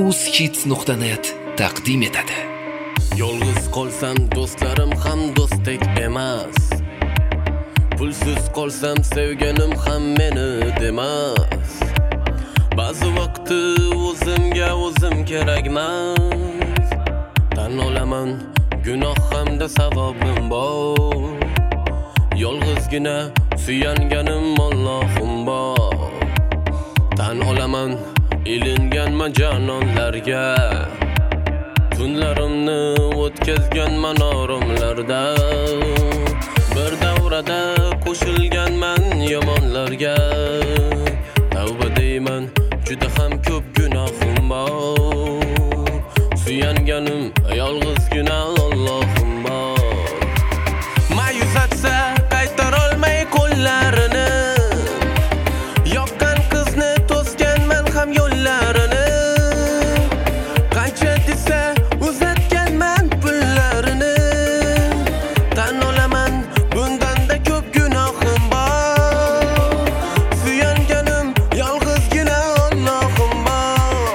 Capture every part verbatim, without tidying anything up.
uzhits nuqta net taqdim etadi. Yolg'iz qolsam do'stlarim ham do'stdek emas. Pulsiz qolsam sevganim ham meni demas. Ba'zi vaqti o'zimga o'zim kerakmas. Tan olaman gunoh hamda savobim bor. Yolg'izgina suyanganim Allohim bor. Tan olaman ilinganman janonlarga. Tunlarimni o'tkazganman oromlarda. Bir davrada qo'shilganman yomonlarga. Tavba deyman, juda ham ko'p gunohim bor. Suyanganim yolg'izgina Allohim bor. Ma'yus atsa qaytarolmay qo'llarini. Yoqqan qizni to'sganman ham yo'llarini. Qancha desa uzatganman pullarini. Tan olaman bundanda ko'p gunohim bor. Suyanganim yolg'izgina Allohim bor.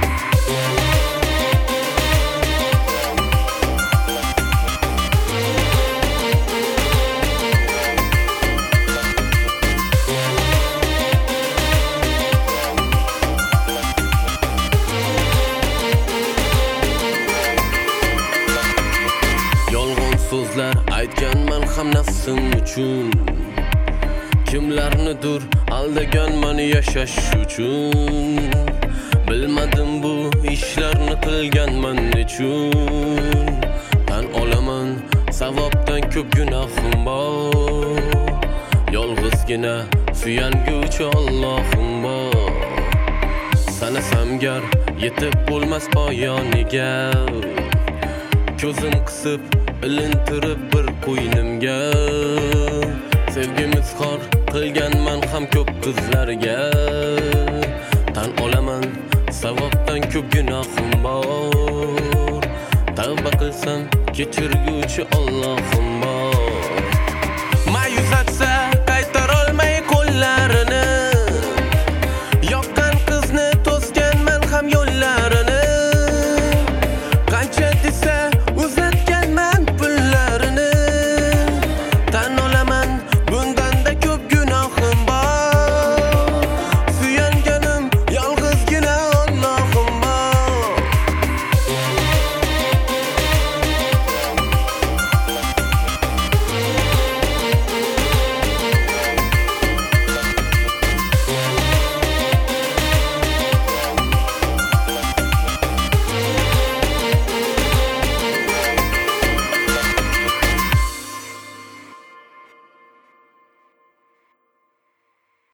Yolg'on so'zlar aytganman ham nafsim uchun. Kimlarnidir aldaganman yashash uchun. Bilmadim bu ishlarni qilganman nechun. Tan olaman savobdan ko'p gunohim bor. Yolg'izgina suyanguvchi Allohim bor. Sanasam gar yetib bo'lmas poyoniga. Ko'zim qisib ilintirib bir qo'ynimga. Sevgimiz xor qilganman ham ko'p qizlarga. Tan olaman savobdan ko'p gunohim bor. Tavba qilsam kechirguvchi Allohim bor.